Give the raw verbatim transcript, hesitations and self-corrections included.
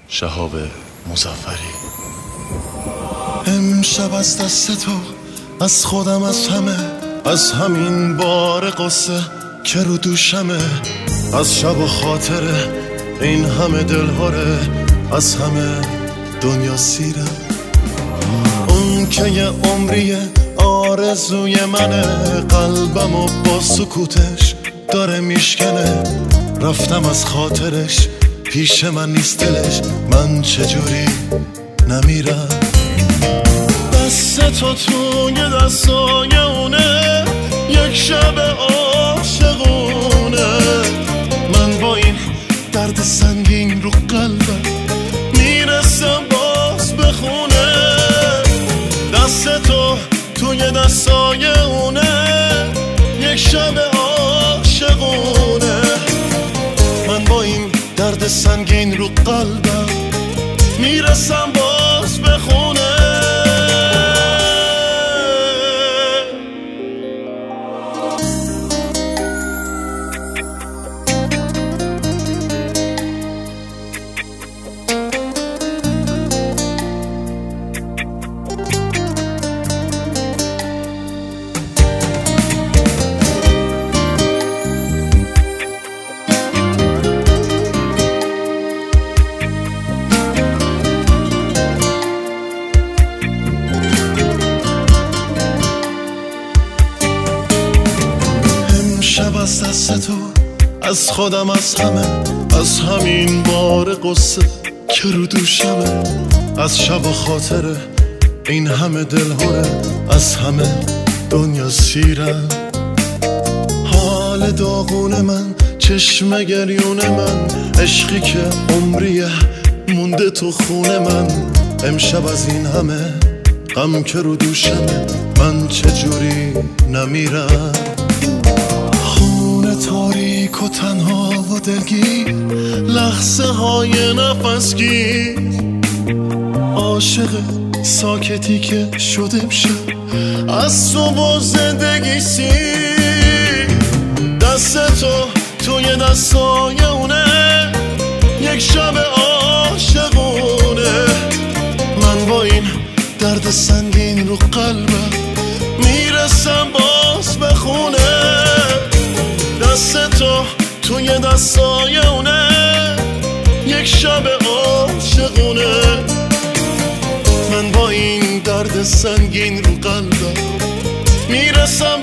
شهاب مظفری. امشب از دست تو، از خودم، از همه، از همین بار قصه که رو دوشمه، از شب و خاطره این همه دلهاره، از همه دنیا سیره. اون که یه عمریه آرزوی منه، قلبم و با سکوتش داره میشکنه. رفتم از خاطرش، پیش من نیست دلش، من چجوری نمیرم؟ دست تو توی دستای اونه، یک شب عاشقونه. من با این درد سنگین رو قلبم میرسم باز به خونه. دست تو توی دستای اونه، یک شب عاشقونه. من با این درد سنگین رو قلبم میرسم باز به خونه. شب از دست تو، از خودم، از همه، از همین بار قصه که رو دوشمه، از شب و خاطره این همه دلهوره، از همه دنیا سیرم. حال داغون من، چشم گریون من، عشقی که عمریه مونده تو خونه من. امشب از این همه غم که رو دوشمه، من چجوری نمیرم؟ تاریک و تنها و دلگیر، لحظه های نفسگیر، عاشق ساکتی که شده امشب از تو با زندگی سیر. دست تو توی دستای اونه، یک شب عاشقونه. من با این درد سنگین رو قلبم میرسم باز به خونه. دست تو توی دستای اونه، یک شب عاشقونه. من با این درد سنگین رو قلبم میرسم